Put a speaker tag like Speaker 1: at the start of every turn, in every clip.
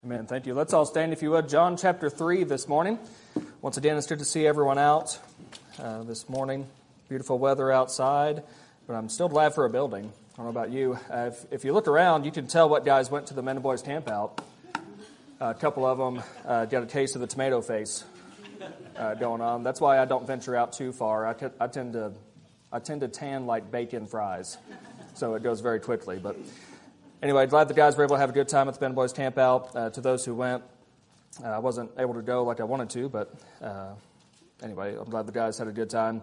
Speaker 1: Amen. Thank you. Let's all stand, if you would. John chapter 3 this morning. Once again, it's good to see everyone out this morning. Beautiful weather outside, but I'm still glad for a building. I don't know about you. If you look around, you can tell what guys went to the Men and Boys Camp Out. A couple of them got a taste of the tomato face going on. That's why I don't venture out too far. I tend to tan like bacon fries, so it goes very quickly. But anyway, glad the guys were able to have a good time at the Men and Boys Camp Out. To those who went, I wasn't able to go like I wanted to, but anyway, I'm glad the guys had a good time.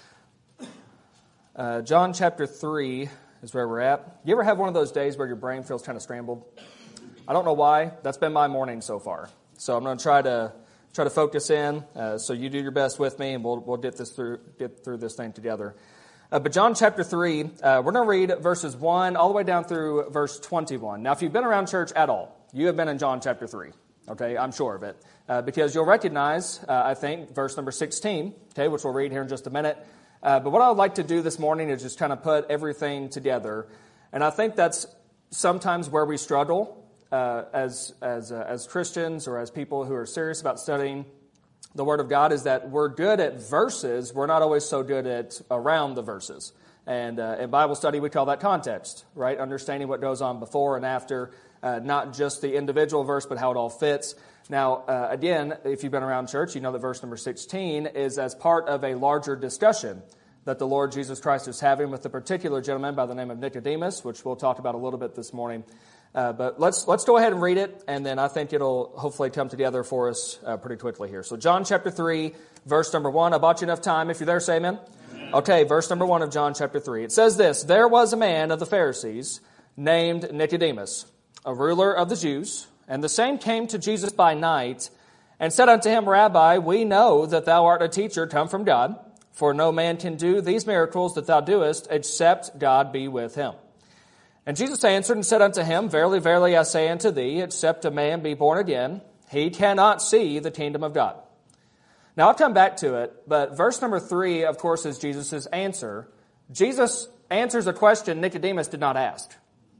Speaker 1: John chapter 3 is where we're at. You ever have one of those days where your brain feels kind of scrambled? I don't know why. That's been my morning so far. So I'm going to try to focus in. So you do your best with me, and we'll get through this thing together. But John chapter 3, we're going to read verses 1 all the way down through verse 21. Now, if you've been around church at all, you have been in John chapter 3. Okay, I'm sure of it. Because you'll recognize, I think, verse number 16, okay, which we'll read here in just a minute. But what I would like to do this morning is just kind of put everything together. And I think that's sometimes where we struggle as Christians or as people who are serious about studying the Word of God, is that we're good at verses. We're not always so good at around the verses. And in Bible study, we call that context, right? Understanding what goes on before and after, not just the individual verse, but how it all fits. Now, again, if you've been around church, you know that verse number 16 is as part of a larger discussion that the Lord Jesus Christ is having with a particular gentleman by the name of Nicodemus, which we'll talk about a little bit this morning. But let's go ahead and read it, and then I think it'll hopefully come together for us pretty quickly here. So John chapter 3, verse number 1. I bought you enough time. If you're there, say amen. Amen. Okay, verse number 1 of John chapter 3. It says this: There was a man of the Pharisees named Nicodemus, a ruler of the Jews, and the same came to Jesus by night, and said unto him, Rabbi, we know that thou art a teacher come from God, for no man can do these miracles that thou doest, except God be with him. And Jesus answered and said unto him, Verily, verily, I say unto thee, except a man be born again, he cannot see the kingdom of God. Now, I'll come back to it, but verse number 3, of course, is Jesus' answer. Jesus answers a question Nicodemus did not ask.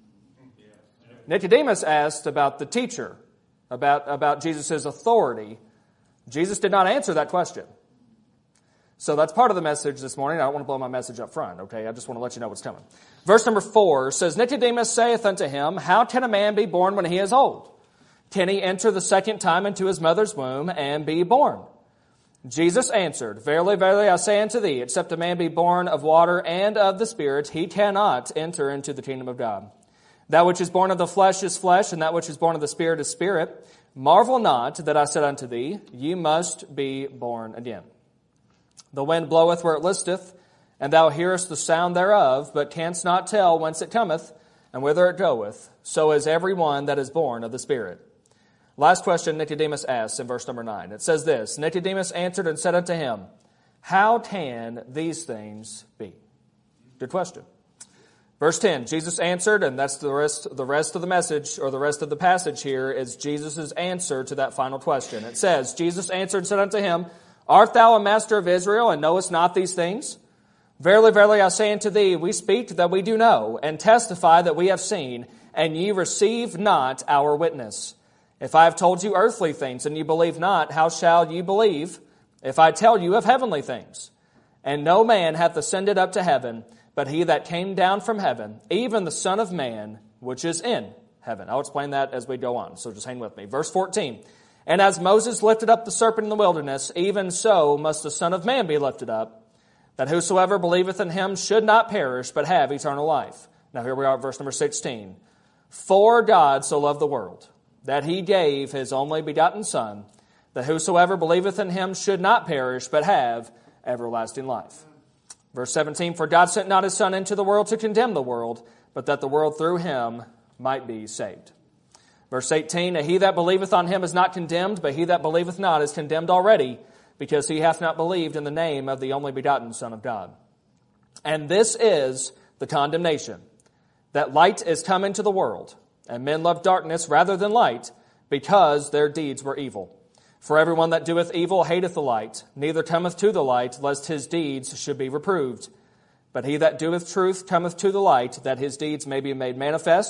Speaker 1: Nicodemus asked about the teacher, about Jesus' authority. Jesus did not answer that question. So that's part of the message this morning. I don't want to blow my message up front, okay? I just want to let you know what's coming. Verse number 4 says, Nicodemus saith unto him, How can a man be born when he is old? Can he enter the second time into his mother's womb and be born? Jesus answered, Verily, verily, I say unto thee, except a man be born of water and of the Spirit, he cannot enter into the kingdom of God. That which is born of the flesh is flesh, and that which is born of the Spirit is spirit. Marvel not that I said unto thee, Ye must be born again. The wind bloweth where it listeth, and thou hearest the sound thereof, but canst not tell whence it cometh, and whither it goeth. So is every one that is born of the Spirit. Last question Nicodemus asks in verse number 9. It says this: Nicodemus answered and said unto him, How can these things be? Good question. Verse 10, Jesus answered, and that's the rest of the message, or the rest of the passage here, is Jesus' answer to that final question. It says, Jesus answered and said unto him, Art thou a master of Israel, and knowest not these things? Verily, verily, I say unto thee, we speak that we do know, and testify that we have seen, and ye receive not our witness. If I have told you earthly things, and ye believe not, how shall ye believe, if I tell you of heavenly things? And no man hath ascended up to heaven, but he that came down from heaven, even the Son of Man, which is in heaven. I'll explain that as we go on, so just hang with me. Verse 14. And as Moses lifted up the serpent in the wilderness, even so must the Son of Man be lifted up, that whosoever believeth in him should not perish, but have eternal life. Now here we are at verse number 16. For God so loved the world, that he gave his only begotten Son, that whosoever believeth in him should not perish, but have everlasting life. Verse 17, For God sent not his Son into the world to condemn the world, but that the world through him might be saved. Verse 18, He that believeth on him is not condemned, but he that believeth not is condemned already, because he hath not believed in the name of the only begotten Son of God. And this is the condemnation, that light is come into the world, and men love darkness rather than light, because their deeds were evil. For everyone that doeth evil hateth the light, neither cometh to the light, lest his deeds should be reproved. But he that doeth truth cometh to the light, that his deeds may be made manifest,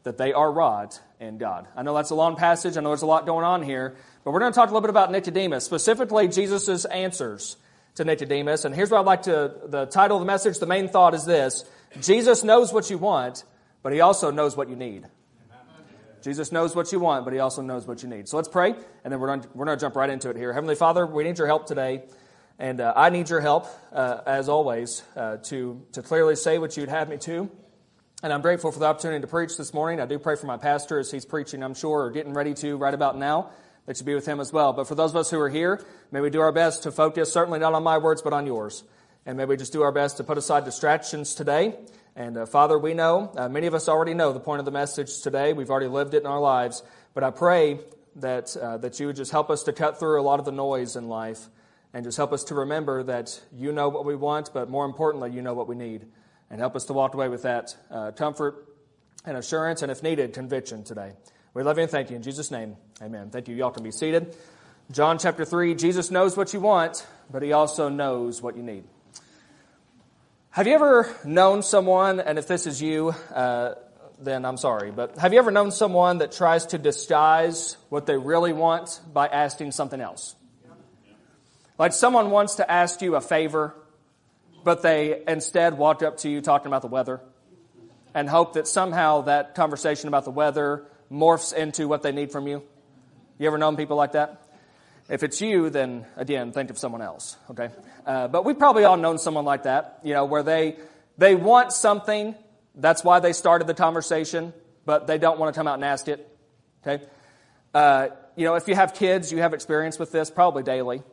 Speaker 1: that they are wrought in God. I know that's a long passage. I know there's a lot going on here. But we're going to talk a little bit about Nicodemus, specifically Jesus' answers to Nicodemus. And here's what I'd like the title of the message, the main thought is this: Jesus knows what you want, but He also knows what you need. Jesus knows what you want, but He also knows what you need. So let's pray, and then we're going to jump right into it here. Heavenly Father, we need your help today, and I need your help, as always, to clearly say what you'd have me to. And I'm grateful for the opportunity to preach this morning. I do pray for my pastor as he's preaching, I'm sure, or getting ready to right about now, that you be with him as well. But for those of us who are here, may we do our best to focus, certainly not on my words, but on yours. And may we just do our best to put aside distractions today. And Father, we know, many of us already know the point of the message today. We've already lived it in our lives. But I pray that you would just help us to cut through a lot of the noise in life and just help us to remember that you know what we want, but more importantly, you know what we need. And help us to walk away with that comfort and assurance, and if needed, conviction today. We love you and thank you. In Jesus' name, amen. Thank you. Y'all can be seated. John chapter 3, Jesus knows what you want, but He also knows what you need. Have you ever known someone, and if this is you, then I'm sorry, but have you ever known someone that tries to disguise what they really want by asking something else? Like someone wants to ask you a favor, but they instead walked up to you talking about the weather and hope that somehow that conversation about the weather morphs into what they need from you. You ever known people like that? If it's you, then again, think of someone else, okay? But we've probably all known someone like that, where they want something, that's why they started the conversation, but they don't want to come out and ask it, okay? If you have kids, you have experience with this probably daily.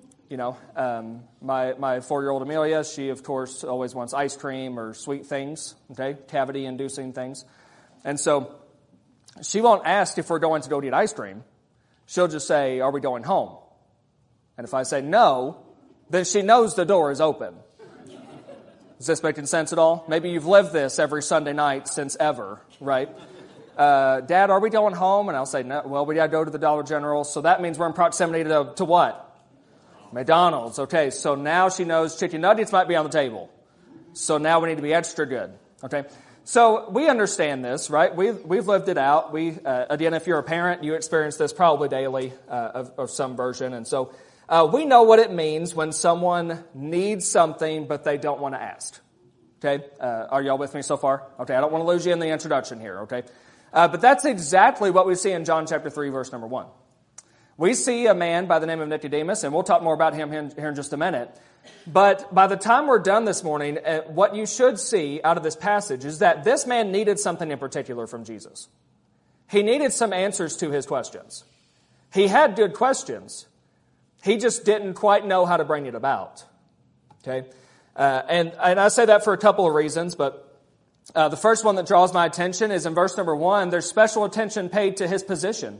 Speaker 1: My 4-year-old Amelia, she, of course, always wants ice cream or sweet things, okay, cavity-inducing things. And so she won't ask if we're going to go eat ice cream. She'll just say, are we going home? And if I say no, then she knows the door is open. Is this making sense at all? Maybe you've lived this every Sunday night since ever, right? Dad, are we going home? And I'll say, no. Well, we got to go to the Dollar General. So that means we're in proximity to what? McDonald's. Okay, so now she knows chicken nuggets might be on the table. So now we need to be extra good. Okay, so we understand this, right? We've lived it out. Again, if you're a parent, you experience this probably daily of some version. And so we know what it means when someone needs something, but they don't want to ask. Okay, are y'all with me so far? Okay, I don't want to lose you in the introduction here, okay? But that's exactly what we see in John chapter 3, verse number 1. We see a man by the name of Nicodemus, and we'll talk more about him here in just a minute. But by the time we're done this morning, what you should see out of this passage is that this man needed something in particular from Jesus. He needed some answers to his questions. He had good questions. He just didn't quite know how to bring it about. Okay, and I say that for a couple of reasons, but the first one that draws my attention is in verse number 1, there's special attention paid to his position.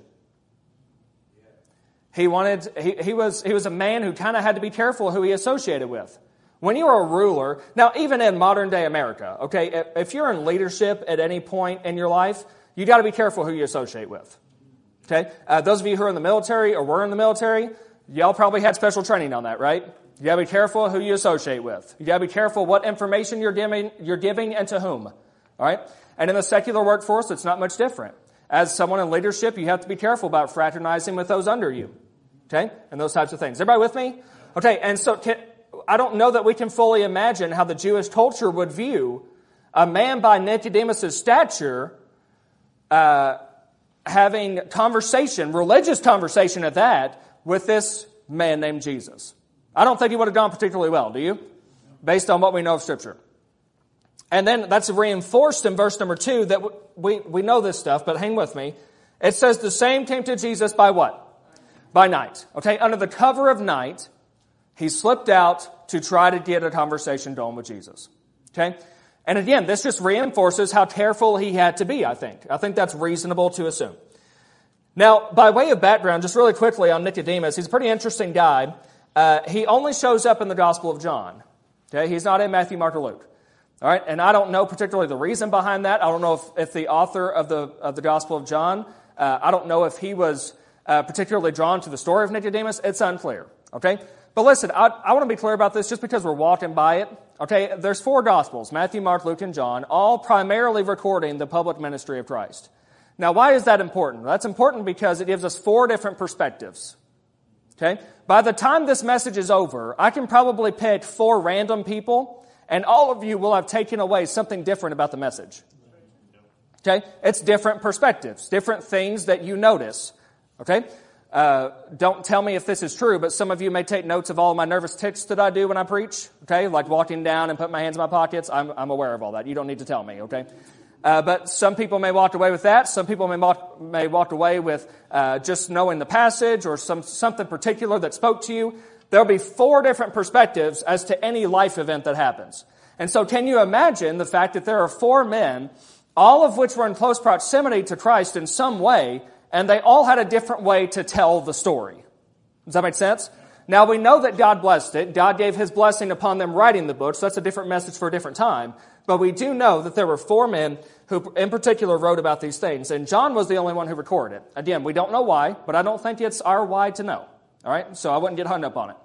Speaker 1: He was a man who kind of had to be careful who he associated with. When you are a ruler, now even in modern day America, okay, if you're in leadership at any point in your life, you got to be careful who you associate with. Okay, those of you who are in the military or were in the military, y'all probably had special training on that, right? You got to be careful who you associate with. You got to be careful what information you're giving and to whom. All right, and in the secular workforce, it's not much different. As someone in leadership, you have to be careful about fraternizing with those under you. Okay, and those types of things. Everybody with me? Okay, and so I don't know that we can fully imagine how the Jewish culture would view a man by Nicodemus' stature having conversation, religious conversation at that, with this man named Jesus. I don't think he would have gone particularly well, do you? Based on what we know of Scripture. And then that's reinforced in verse number 2 that we know this stuff, but hang with me. It says the same came to Jesus by what? By night. Okay, under the cover of night, he slipped out to try to get a conversation going with Jesus. Okay? And again, this just reinforces how careful he had to be, I think. I think that's reasonable to assume. Now, by way of background, just really quickly on Nicodemus, he's a pretty interesting guy. He only shows up in the Gospel of John. Okay? He's not in Matthew, Mark, or Luke. All right? And I don't know particularly the reason behind that. I don't know if the author of the Gospel of John, I don't know if he was particularly drawn to the story of Nicodemus. It's unclear. Okay? But listen, I want to be clear about this just because we're walking by it. Okay, there's 4 Gospels, Matthew, Mark, Luke, and John, all primarily recording the public ministry of Christ. Now, why is that important? That's important because it gives us 4 different perspectives. Okay? By the time this message is over, I can probably pick 4 random people, and all of you will have taken away something different about the message. Okay? It's different perspectives, different things that you notice. Okay? Don't tell me if this is true, but some of you may take notes of all of my nervous tics that I do when I preach. Okay? Like walking down and putting my hands in my pockets. I'm aware of all that. You don't need to tell me. Okay? But some people may walk away with that. Some people may walk away with just knowing the passage or something particular that spoke to you. There'll be 4 different perspectives as to any life event that happens. And so can you imagine the fact that there are 4 men, all of which were in close proximity to Christ in some way, and they all had a different way to tell the story? Does that make sense? Now, we know that God blessed it. God gave His blessing upon them writing the book, so that's a different message for a different time. But we do know that there were 4 men who in particular wrote about these things, and John was the only one who recorded it. Again, we don't know why, but I don't think it's our why to know. All right? So I wouldn't get hung up on it.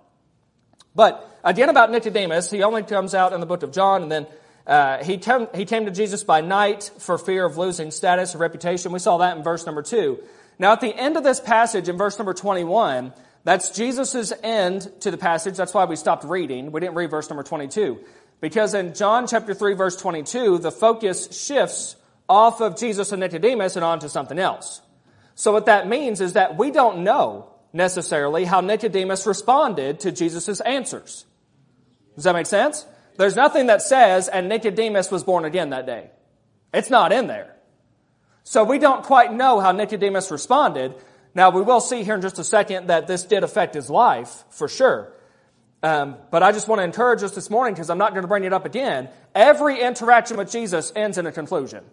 Speaker 1: But again, about Nicodemus, he only comes out in the book of John, and then he came to Jesus by night for fear of losing status or reputation. We saw that in verse number 2. Now, at the end of this passage, in verse number 21, that's Jesus' end to the passage. That's why we stopped reading. We didn't read verse number 22. Because in John chapter 3, verse 22, the focus shifts off of Jesus and Nicodemus and onto something else. So what that means is that we don't know necessarily how Nicodemus responded to Jesus' answers. Does that make sense? There's nothing that says, and Nicodemus was born again that day. It's not in there. So we don't quite know how Nicodemus responded. Now, we will see here in just a second that this did affect his life, for sure. But I just want to encourage us this morning, because I'm not going to bring it up again. Every interaction with Jesus ends in a conclusion.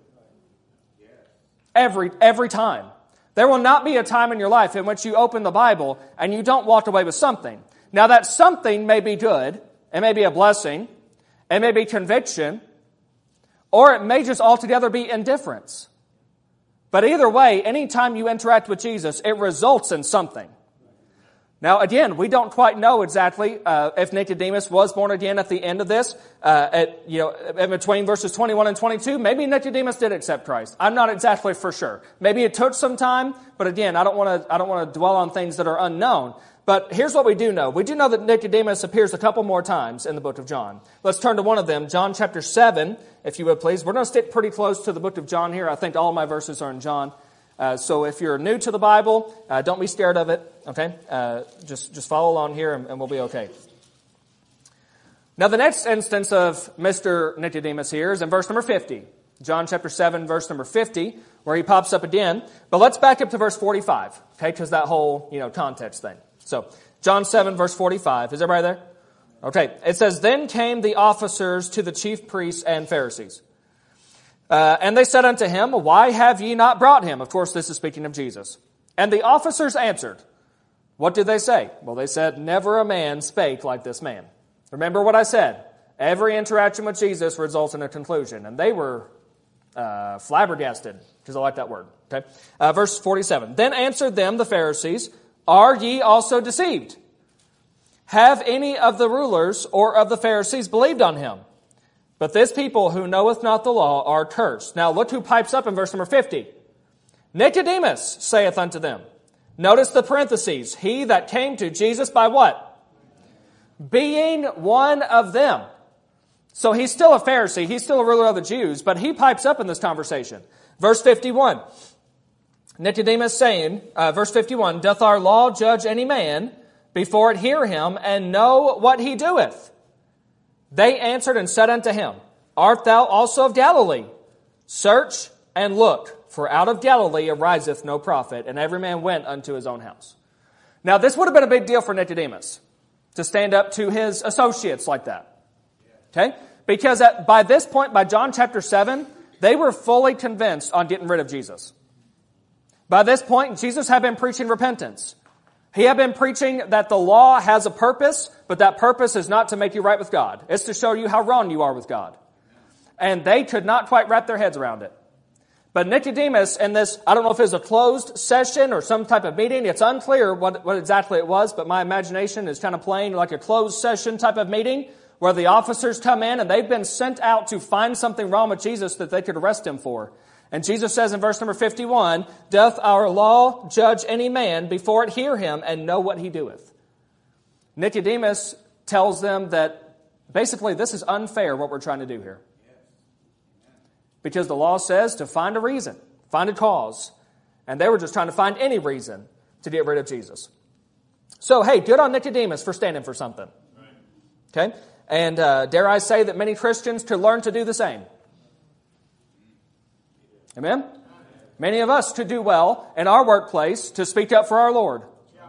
Speaker 1: Every time. There will not be a time in your life in which you open the Bible and you don't walk away with something. Now, that something may be good. It may be a blessing. It may be conviction. Or it may just altogether be indifference. But either way, anytime you interact with Jesus, it results in something. Now, again, we don't quite know exactly if Nicodemus was born again at the end of this. In between verses 21 and 22, maybe Nicodemus did accept Christ. I'm not exactly for sure. Maybe it took some time, but again, I don't want to dwell on things that are unknown. But here's what we do know. We do know that Nicodemus appears a couple more times in the book of John. Let's turn to one of them, John chapter 7, if you would please. We're going to stick pretty close to the book of John here. I think all of my verses are in John. So if you're new to the Bible, don't be scared of it, okay? Just follow along here and we'll be okay. Now the next instance of Mr. Nicodemus here is in verse number 50. John chapter 7, verse number 50, where he pops up again. But let's back up to verse 45, okay? Because that whole, context thing. So, John 7, verse 45. Is everybody there? Okay. It says, "Then came the officers to the chief priests and Pharisees. And they said unto him, Why have ye not brought him?" Of course, this is speaking of Jesus. "And the officers answered." What did they say? Well, they said, "Never a man spake like this man." Remember what I said. Every interaction with Jesus results in a conclusion. And they were flabbergasted, because I like that word. Okay. Verse 47. "Then answered them the Pharisees, Are ye also deceived? Have any of the rulers or of the Pharisees believed on him? But this people who knoweth not the law are cursed." Now look who pipes up in verse number 50. "Nicodemus saith unto them." Notice the parentheses. "He that came to Jesus by" what? "Being one of them." So he's still a Pharisee. He's still a ruler of the Jews. But he pipes up in this conversation. Verse 51. Nicodemus saying, verse 51, "Doth our law judge any man before it hear him and know what he doeth?" They answered and said unto him, "Art thou also of Galilee? Search and look, for out of Galilee ariseth no prophet." And every man went unto his own house. Now this would have been a big deal for Nicodemus to stand up to his associates like that. Okay? Because by this point, by John chapter 7, they were fully convinced on getting rid of Jesus. By this point, Jesus had been preaching repentance. He had been preaching that the law has a purpose, but that purpose is not to make you right with God. It's to show you how wrong you are with God. And they could not quite wrap their heads around it. But Nicodemus in this, I don't know if it was a closed session or some type of meeting. It's unclear what exactly it was, but my imagination is kind of playing like a closed session type of meeting where the officers come in and they've been sent out to find something wrong with Jesus that they could arrest him for. And Jesus says in verse number 51, "Doth our law judge any man before it hear him and know what he doeth?" Nicodemus tells them that basically this is unfair what we're trying to do here. Because the law says to find a reason, find a cause. And they were just trying to find any reason to get rid of Jesus. So, hey, good on Nicodemus for standing for something. Okay? And dare I say that many Christians could learn to do the same. Amen? Many of us could do well in our workplace to speak up for our Lord.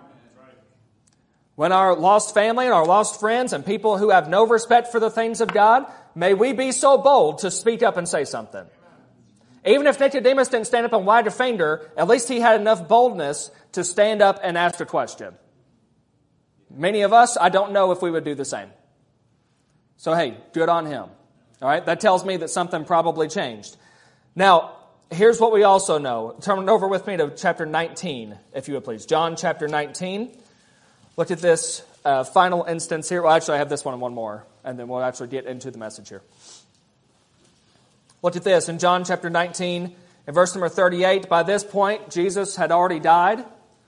Speaker 1: When our lost family and our lost friends and people who have no respect for the things of God, may we be so bold to speak up and say something. Even if Nicodemus didn't stand up and wag a finger, at least he had enough boldness to stand up and ask a question. Many of us, I don't know if we would do the same. So hey, good on him. All right, that tells me that something probably changed. Now, here's what we also know. Turn over with me to chapter 19, if you would please. John chapter 19. Look at this final instance here. Well, actually, I have this one and one more, and then we'll actually get into the message here. Look at this. In John chapter 19, in verse number 38, by this point, Jesus had already died.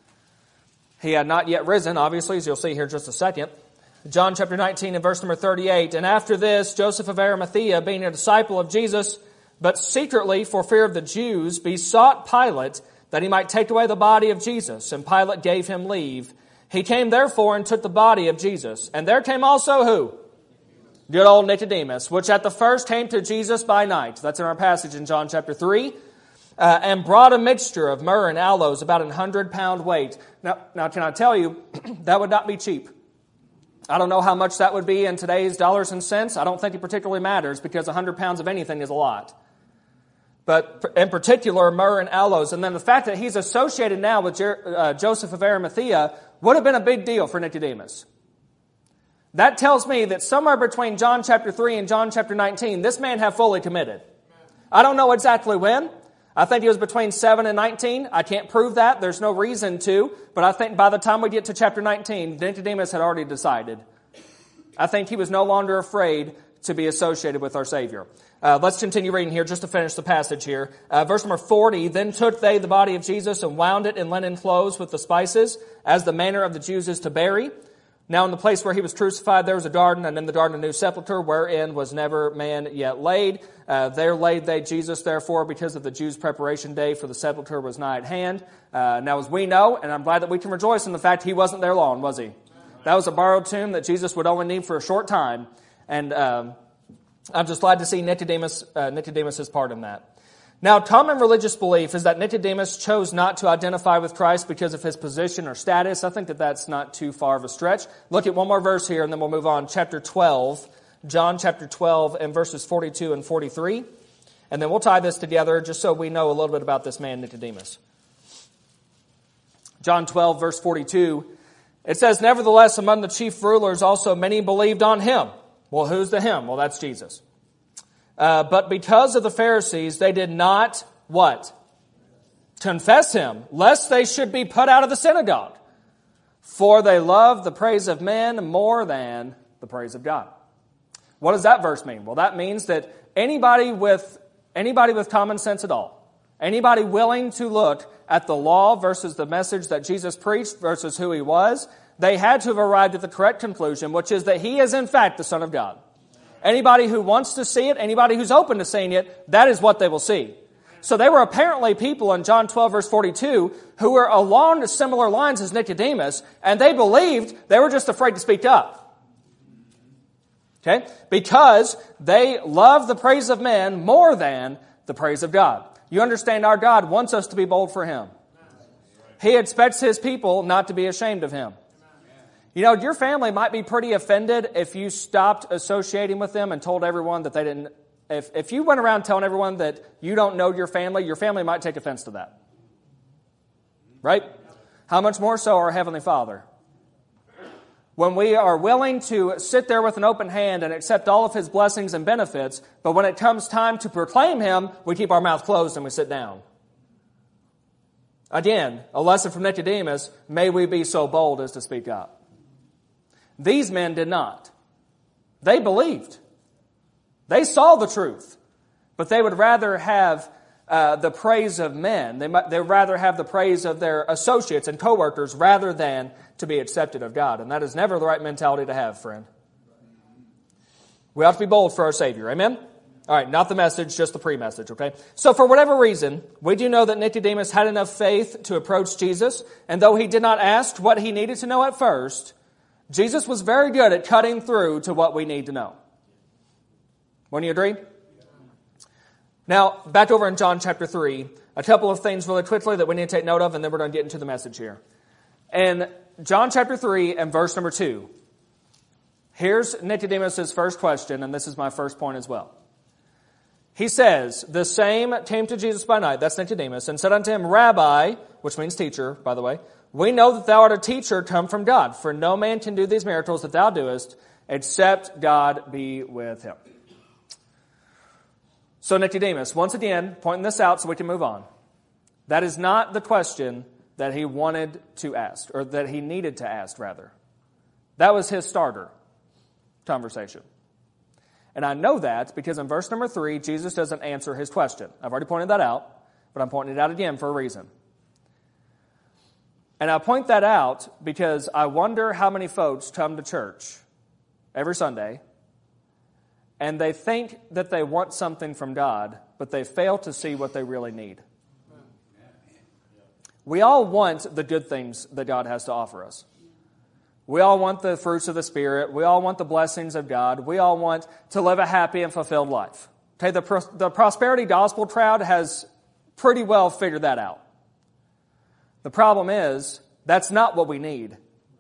Speaker 1: He had not yet risen, obviously, as you'll see here in just a second. John chapter 19, in verse number 38, "And after this, Joseph of Arimathea, being a disciple of Jesus, but secretly for fear of the Jews, besought Pilate that he might take away the body of Jesus. And Pilate gave him leave. He came therefore and took the body of Jesus. And there came also who? Good old Nicodemus, which at the first came to Jesus by night." That's in our passage in John chapter 3. "And brought a mixture of myrrh and aloes, about 100-pound weight." Now, can I tell you, that would not be cheap. I don't know how much that would be in today's dollars and cents. I don't think it particularly matters because 100 pounds of anything is a lot. But in particular, myrrh and aloes. And then the fact that he's associated now with Joseph of Arimathea would have been a big deal for Nicodemus. That tells me that somewhere between John chapter 3 and John chapter 19, this man had fully committed. I don't know exactly when. I think it was between 7 and 19. I can't prove that. There's no reason to. But I think by the time we get to chapter 19, Nicodemus had already decided. I think he was no longer afraid to be associated with our Savior. Let's continue reading here just to finish the passage here. Verse number 40, "Then took they the body of Jesus and wound it in linen clothes with the spices, as the manner of the Jews is to bury. Now in the place where he was crucified there was a garden, and in the garden a new sepulchre, wherein was never man yet laid. There laid they Jesus, therefore, because of the Jews' preparation day, for the sepulchre was nigh at hand." Now as we know, and I'm glad that we can rejoice in the fact he wasn't there long, was he? That was a borrowed tomb that Jesus would only need for a short time. And I'm just glad to see Nicodemus's part in that. Now, common religious belief is that Nicodemus chose not to identify with Christ because of his position or status. I think that that's not too far of a stretch. Look at one more verse here, and then we'll move on. Chapter 12, John chapter 12, and verses 42 and 43. And then we'll tie this together just so we know a little bit about this man, Nicodemus. John 12, verse 42, it says, "Nevertheless, among the chief rulers also many believed on him." Well, who's the him? Well, that's Jesus. "But because of the Pharisees, they did not," what? "Confess him, lest they should be put out of the synagogue. For they love the praise of men more than the praise of God." What does that verse mean? Well, that means that anybody with common sense at all, anybody willing to look at the law versus the message that Jesus preached versus who he was, they had to have arrived at the correct conclusion, which is that he is in fact the Son of God. Anybody who wants to see it, anybody who's open to seeing it, that is what they will see. So they were apparently people in John 12 verse 42 who were along similar lines as Nicodemus, and they believed, they were just afraid to speak up. Okay? Because they love the praise of men more than the praise of God. You understand, our God wants us to be bold for him. He expects his people not to be ashamed of him. You know, your family might be pretty offended if you stopped associating with them and told everyone that they didn't. If you went around telling everyone that you don't know your family might take offense to that. Right? How much more so our Heavenly Father? when we are willing to sit there with an open hand and accept all of His blessings and benefits, but when it comes time to proclaim Him, we keep our mouth closed and we sit down. Again, a lesson from Nicodemus, may we be so bold as to speak up. These men did not. They believed. They saw the truth, but they would rather have the praise of men. They would rather have the praise of their associates and coworkers rather than to be accepted of God. And that is never the right mentality to have, friend. We ought to be bold for our Savior. Amen? All right, not the message, just the pre-message, okay? So for whatever reason, we do know that Nicodemus had enough faith to approach Jesus, and though he did not ask what he needed to know at first, Jesus was very good at cutting through to what we need to know. Wouldn't you agree? Now, back over in John chapter 3, a couple of things really quickly that we need to take note of, and then we're going to get into the message here. In John chapter 3 and verse number 2, here's Nicodemus' first question, and this is my first point as well. He says, the same came to Jesus by night, that's Nicodemus, and said unto him, Rabbi, which means teacher, by the way, we know that thou art a teacher come from God, for no man can do these miracles that thou doest, except God be with him. So Nicodemus, once again, pointing this out so we can move on. That is not the question that he wanted to ask, or that he needed to ask, rather. That was his starter conversation. And I know that because in verse number 3, Jesus doesn't answer his question. I've already pointed that out, but I'm pointing it out again for a reason. And I point that out because I wonder how many folks come to church every Sunday and they think that they want something from God, but they fail to see what they really need. We all want the good things that God has to offer us. We all want the fruits of the Spirit. We all want the blessings of God. We all want to live a happy and fulfilled life. Okay, the prosperity gospel crowd has pretty well figured that out. The problem is, that's not what we need.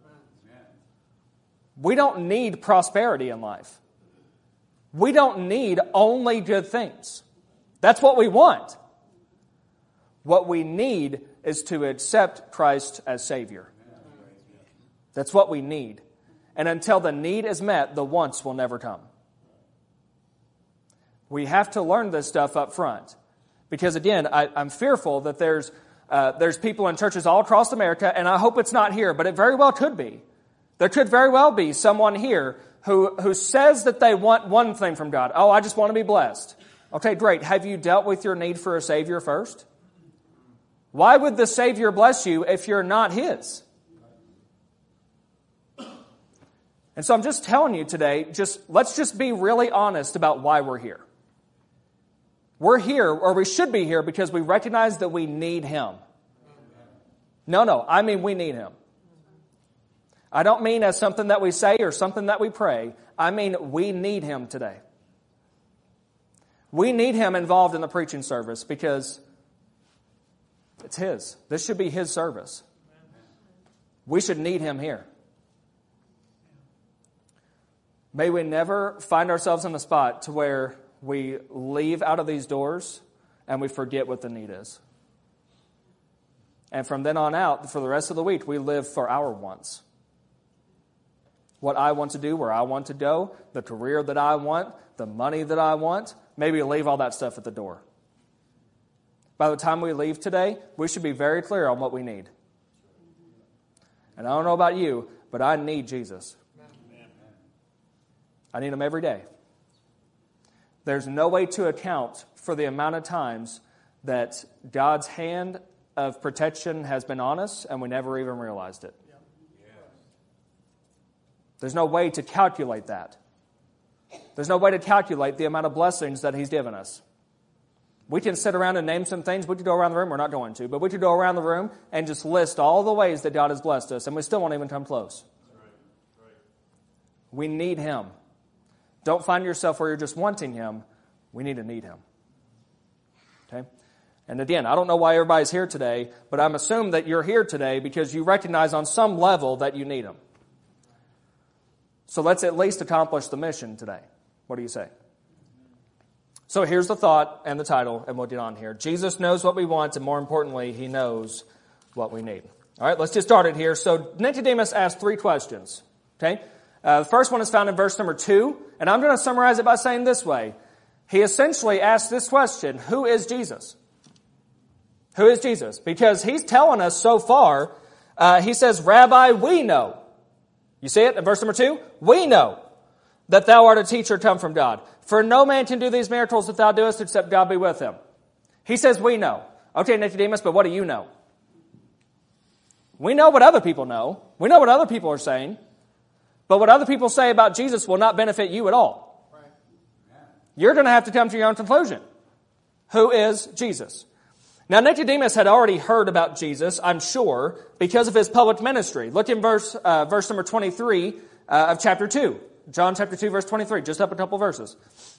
Speaker 1: We don't need prosperity in life. We don't need only good things. That's what we want. What we need is to accept Christ as Savior. That's what we need. And until the need is met, the wants will never come. We have to learn this stuff up front. Because again, I'm fearful that there's people in churches all across America, and I hope it's not here, but it very well could be. There could very well be someone here who says that they want one thing from God. Oh, I just want to be blessed. Okay, great. Have you dealt with your need for a Savior first? Why would the Savior bless you if you're not His? And so I'm just telling you today, let's just be really honest about why we're here. We're here, or we should be here, because we recognize that we need Him. No, I mean we need Him. I don't mean as something that we say or something that we pray. I mean we need Him today. We need Him involved in the preaching service because it's His. This should be His service. We should need Him here. May we never find ourselves in a spot to where we leave out of these doors and we forget what the need is. And from then on out, for the rest of the week, we live for our wants. What I want to do, where I want to go, the career that I want, the money that I want, maybe leave all that stuff at the door. By the time we leave today, we should be very clear on what we need. And I don't know about you, but I need Jesus. I need Him every day. There's no way to account for the amount of times that God's hand of protection has been on us and we never even realized it. There's no way to calculate that. There's no way to calculate the amount of blessings that He's given us. We can sit around and name some things. We could go around the room. We're not going to. But we could go around the room and just list all the ways that God has blessed us, and we still won't even come close. We need Him. Don't find yourself where you're just wanting Him. We need to need Him. Okay? And again, I don't know why everybody's here today, but I'm assuming that you're here today because you recognize on some level that you need Him. So let's at least accomplish the mission today. What do you say? So here's the thought and the title, and we'll get on here. Jesus knows what we want, and more importantly, He knows what we need. All right, let's get started here. So Nicodemus asked 3 questions. Okay? The first one is found in verse number 2, and I'm going to summarize it by saying this way. He essentially asked this question, who is Jesus? Who is Jesus? Because he's telling us so far, he says, Rabbi, we know. You see it in verse number 2? We know that thou art a teacher come from God. For no man can do these miracles that thou doest except God be with him. He says, we know. Okay, Nicodemus, but what do you know? We know what other people know. We know what other people are saying. But what other people say about Jesus will not benefit you at all. You're going to have to come to your own conclusion. Who is Jesus? Now, Nicodemus had already heard about Jesus, I'm sure, because of his public ministry. Look in verse number 23 of chapter 2. John chapter 2, verse 23, just up a couple verses.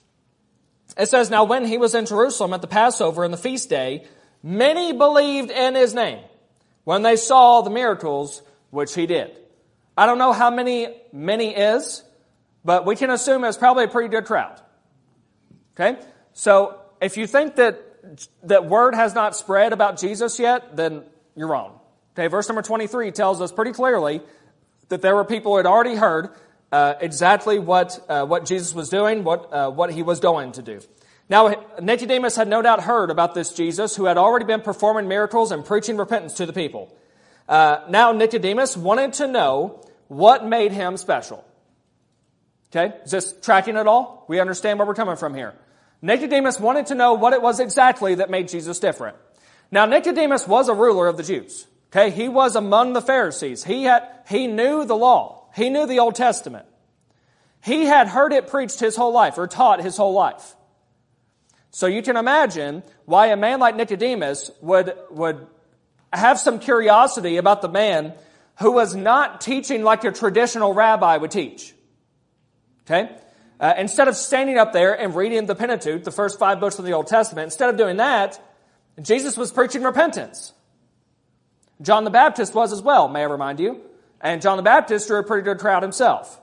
Speaker 1: It says, Now when he was in Jerusalem at the Passover and the feast day, many believed in his name when they saw the miracles which he did. I don't know how many is, but we can assume it's probably a pretty good crowd. Okay? So if you think that word has not spread about Jesus yet, then you're wrong. Okay, verse number 23 tells us pretty clearly that there were people who had already heard exactly what Jesus was doing, what he was going to do. Now, Nicodemus had no doubt heard about this Jesus who had already been performing miracles and preaching repentance to the people. Now, Nicodemus wanted to know what made him special. Okay, is this tracking at all? We understand where we're coming from here. Nicodemus wanted to know what it was exactly that made Jesus different. Now, Nicodemus was a ruler of the Jews. Okay, he was among the Pharisees. He knew the law. He knew the Old Testament. He had heard it preached his whole life, or taught his whole life. So you can imagine why a man like Nicodemus would have some curiosity about the man who was not teaching like a traditional rabbi would teach. Okay? Instead of standing up there and reading the Pentateuch, the first 5 books of the Old Testament, instead of doing that, Jesus was preaching repentance. John the Baptist was as well, may I remind you. And John the Baptist drew a pretty good crowd himself.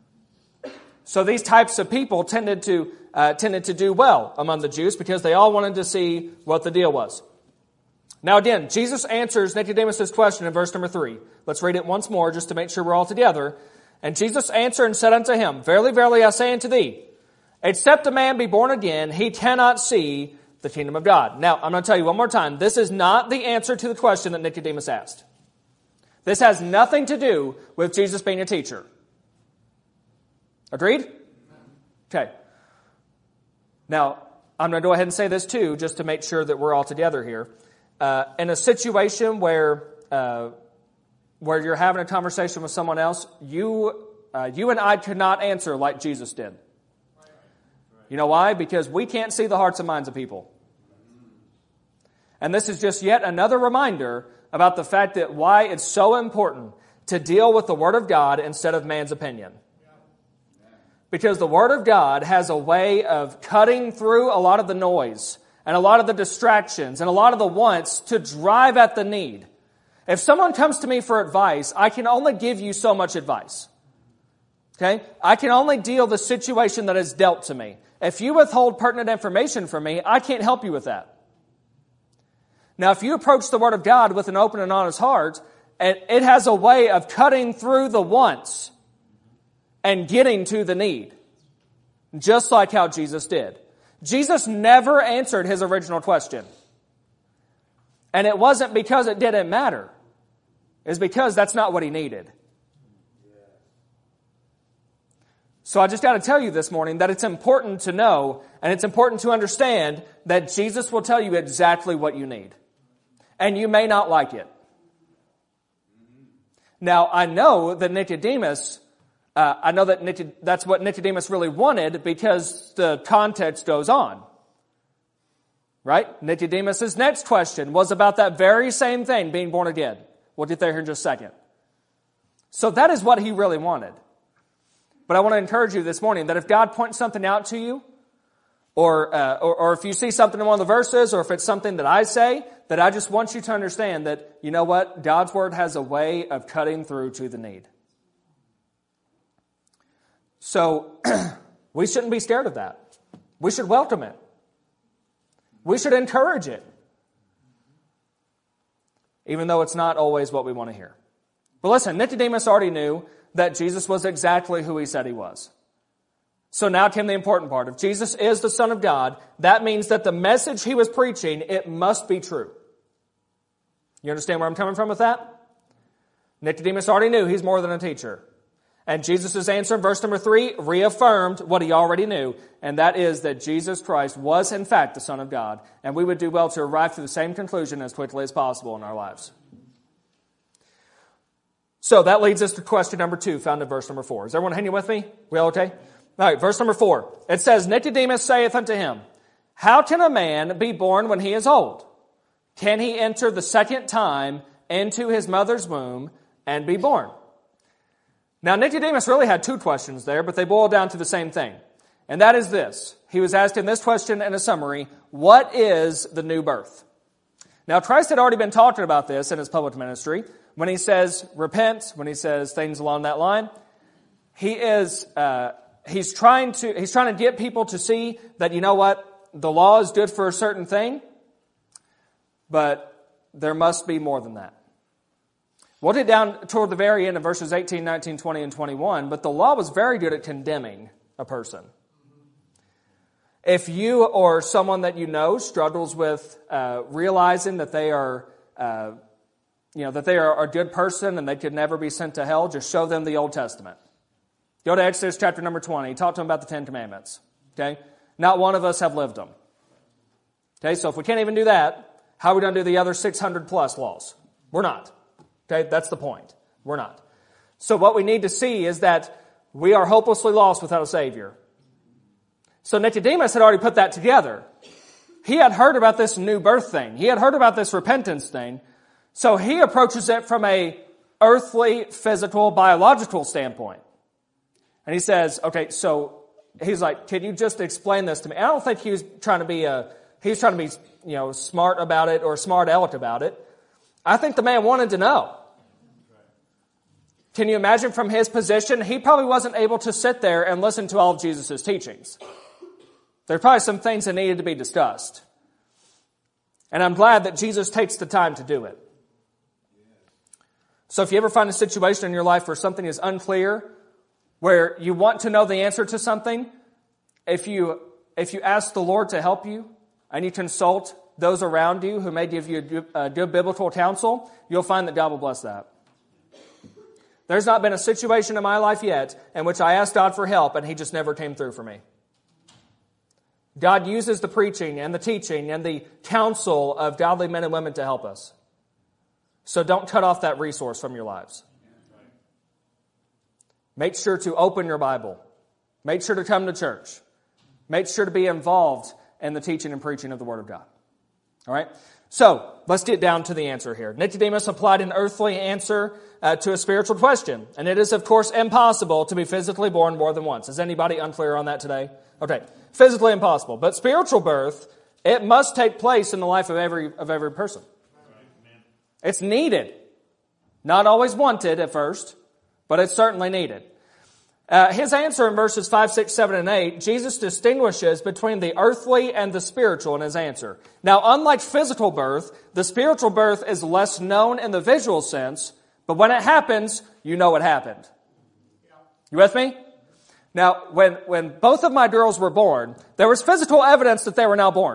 Speaker 1: So these types of people tended to do well among the Jews because they all wanted to see what the deal was. Now again, Jesus answers Nicodemus' question in verse number 3. Let's read it once more just to make sure we're all together. And Jesus answered and said unto him, Verily, verily, I say unto thee, except a man be born again, he cannot see the kingdom of God. Now, I'm going to tell you one more time, this is not the answer to the question that Nicodemus asked. This has nothing to do with Jesus being a teacher. Agreed? Okay. Now, I'm going to go ahead and say this too, just to make sure that we're all together here. In a situation where you're having a conversation with someone else, you and I could not answer like Jesus did. You know why? Because we can't see the hearts and minds of people. And this is just yet another reminder about the fact that why it's so important to deal with the Word of God instead of man's opinion. Because the Word of God has a way of cutting through a lot of the noise and a lot of the distractions and a lot of the wants to drive at the need. If someone comes to me for advice, I can only give you so much advice. Okay? I can only deal the situation that is dealt to me. If you withhold pertinent information from me, I can't help you with that. Now, if you approach the Word of God with an open and honest heart, it has a way of cutting through the wants and getting to the need. Just like how Jesus did. Jesus never answered his original question. And it wasn't because it didn't matter. It's because that's not what he needed. So I just got to tell you this morning that it's important to know and it's important to understand that Jesus will tell you exactly what you need. And you may not like it. Now, I know that that's what Nicodemus really wanted because the context goes on. Right? Nicodemus' next question was about that very same thing, being born again. We'll get there here in just a second. So that is what he really wanted. But I want to encourage you this morning that if God points something out to you, or if you see something in one of the verses, or if it's something that I say, that I just want you to understand that, you know what? God's Word has a way of cutting through to the need. So, we shouldn't be scared of that. We should welcome it. We should encourage it. Even though it's not always what we want to hear. But listen, Nicodemus already knew that Jesus was exactly who he said he was. So now came the important part. If Jesus is the Son of God, that means that the message he was preaching, it must be true. You understand where I'm coming from with that? Nicodemus already knew he's more than a teacher. And Jesus' answer in verse number 3 reaffirmed what he already knew, and that is that Jesus Christ was in fact the Son of God, and we would do well to arrive to the same conclusion as quickly as possible in our lives. So that leads us to question number 2, found in verse number 4. Is everyone hanging with me? We all okay? All right, verse number 4. It says, Nicodemus saith unto him, How can a man be born when he is old? Can he enter the second time into his mother's womb and be born? Now, Nicodemus really had 2 questions there, but they boil down to the same thing. And that is this. He was asking this question in a summary, what is the new birth? Now, Christ had already been talking about this in his public ministry. When he says repent, when he says things along that line, he's trying to get people to see that, you know what, the law is good for a certain thing, but there must be more than that. We'll get down toward the very end of verses 18, 19, 20, and 21, but the law was very good at condemning a person. If you or someone that you know struggles with realizing that they are, that they are a good person and they could never be sent to hell, just show them the Old Testament. Go to Exodus chapter number 20. Talk to them about the 10 Commandments. Okay? Not one of us have lived them. Okay, so if we can't even do that, how are we going to do the other 600 plus laws? We're not. Okay, that's the point. We're not. So what we need to see is that we are hopelessly lost without a Savior. So Nicodemus had already put that together. He had heard about this new birth thing. He had heard about this repentance thing. So he approaches it from a earthly, physical, biological standpoint. And he says, okay, so he's like, can you just explain this to me? I don't think he was trying to be smart about it or smart aleck about it. I think the man wanted to know. Can you imagine from his position? He probably wasn't able to sit there and listen to all of Jesus' teachings. There are probably some things that needed to be discussed. And I'm glad that Jesus takes the time to do it. So if you ever find a situation in your life where something is unclear, where you want to know the answer to something, if you ask the Lord to help you and you consult those around you who may give you a good biblical counsel, you'll find that God will bless that. There's not been a situation in my life yet in which I asked God for help and He just never came through for me. God uses the preaching and the teaching and the counsel of godly men and women to help us. So don't cut off that resource from your lives. Make sure to open your Bible. Make sure to come to church. Make sure to be involved in the teaching and preaching of the Word of God. All right? So, let's get down to the answer here. Nicodemus applied an earthly answer to a spiritual question. And it is, of course, impossible to be physically born more than once. Is anybody unclear on that today? Okay. Physically impossible. But spiritual birth, it must take place in the life of every person. It's needed. Not always wanted at first, but it's certainly needed. His answer in verses 5, 6, 7, and 8, Jesus distinguishes between the earthly and the spiritual in his answer. Now, unlike physical birth, the spiritual birth is less known in the visual sense, but when it happens, you know it happened. You with me? Now, when both of my girls were born, there was physical evidence that they were now born.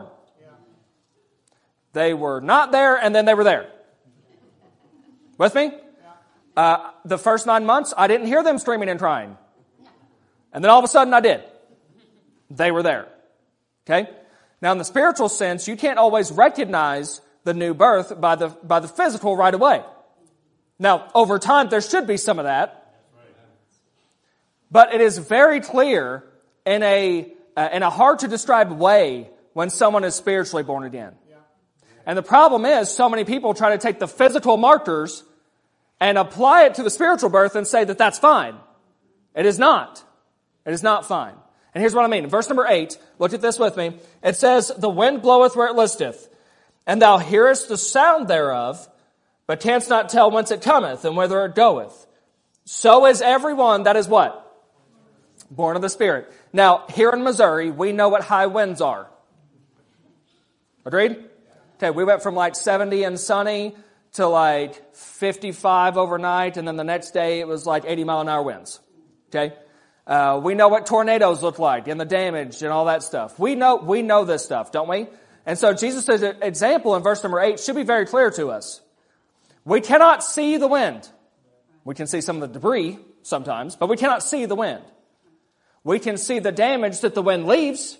Speaker 1: They were not there, and then they were there. With me? The first 9 months, I didn't hear them screaming and crying. And then all of a sudden I did. They were there. Okay? Now in the spiritual sense, you can't always recognize the new birth by the physical right away. Now, over time, there should be some of that. But it is very clear in a hard to describe way when someone is spiritually born again. And the problem is, so many people try to take the physical markers and apply it to the spiritual birth and say that that's fine. It is not. It is not fine. And here's what I mean. In verse number 8, look at this with me. It says, the wind bloweth where it listeth, and thou hearest the sound thereof, but canst not tell whence it cometh and whither it goeth. So is everyone that is what? Born of the Spirit. Now, here in Missouri, we know what high winds are. Agreed? Okay, we went from like 70 and sunny to like 55 overnight, and then the next day it was like 80-mile-an-hour winds. Okay? We know what tornadoes look like and the damage and all that stuff. We know this stuff, don't we? And so Jesus' example in verse number 8 should be very clear to us. We cannot see the wind. We can see some of the debris sometimes, but we cannot see the wind. We can see the damage that the wind leaves.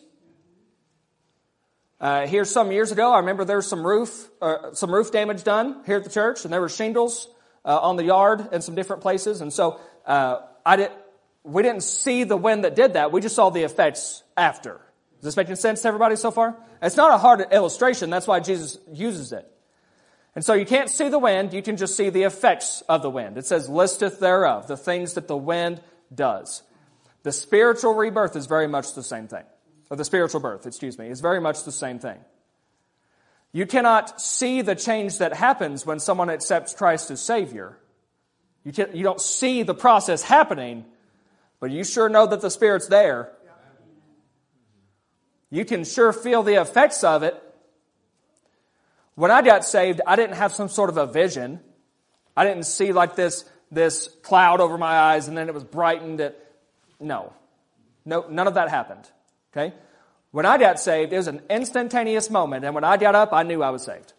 Speaker 1: Here some years ago, I remember there was some roof damage done here at the church, and there were shingles on the yard and some different places. And so we didn't see the wind that did that. We just saw the effects after. Is this making sense to everybody so far? It's not a hard illustration. That's why Jesus uses it. And so you can't see the wind. You can just see the effects of the wind. It says, listeth thereof, the things that the wind does. The spiritual rebirth is very much the same thing. Or the spiritual birth, is very much the same thing. You cannot see the change that happens when someone accepts Christ as Savior. You don't see the process happening, but you sure know that the Spirit's there. You can sure feel the effects of it. When I got saved, I didn't have some sort of a vision. I didn't see like this cloud over my eyes and then it was brightened. No, none of that happened. Okay? When I got saved, it was an instantaneous moment, and when I got up, I knew I was saved.